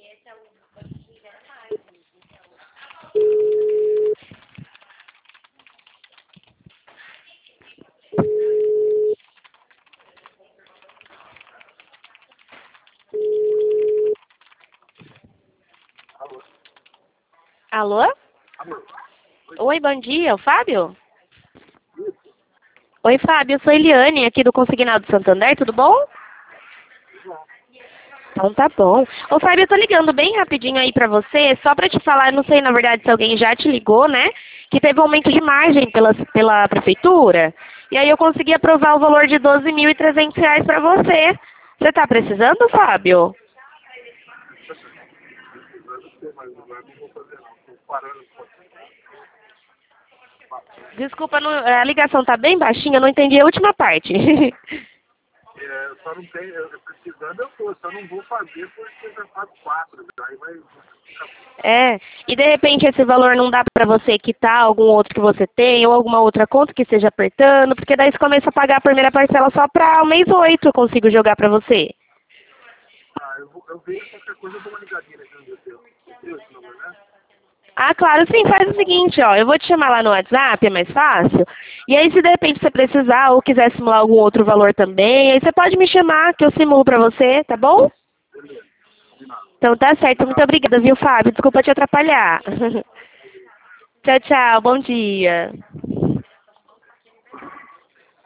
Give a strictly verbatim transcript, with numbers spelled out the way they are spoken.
Alô? Alô? Oi, bom dia, o Fábio? Oi, Fábio, eu sou Eliane, aqui do Consignado Santander, tudo bom? Então tá bom. Ô, Fábio, eu tô ligando bem rapidinho aí pra você, só pra te falar, eu não sei na verdade se alguém já te ligou, né? Que teve um aumento de margem pela, pela prefeitura, e aí eu consegui aprovar o valor de doze mil e trezentos reais pra você. Você tá precisando, Fábio? Precisando ser, mas agora não vou fazer não. Estou parando um pouquinho. Desculpa, não- a ligação tá bem baixinha, eu não entendi a última parte. É, eu só não tenho, eu, precisando eu tô, só não vou fazer porque já faço quatro, aí vai ficar. É, e de repente esse valor não dá pra você quitar algum outro que você tem ou alguma outra conta que esteja apertando, porque daí você começa a pagar a primeira parcela só para o mês oito eu consigo jogar pra você. Ah, eu, vou, eu vejo qualquer coisa, eu dou uma ligadinha aqui no meu teu. Teu esse número, né? Ah, claro, sim, faz o seguinte, ó, eu vou te chamar lá no WhatsApp, é mais fácil. E aí se de repente você precisar ou quiser simular algum outro valor também, aí você pode me chamar que eu simulo pra você, tá bom? Beleza, combinado. Então tá certo, muito obrigada, viu, Fábio? Desculpa te atrapalhar. Tchau, tchau, bom dia.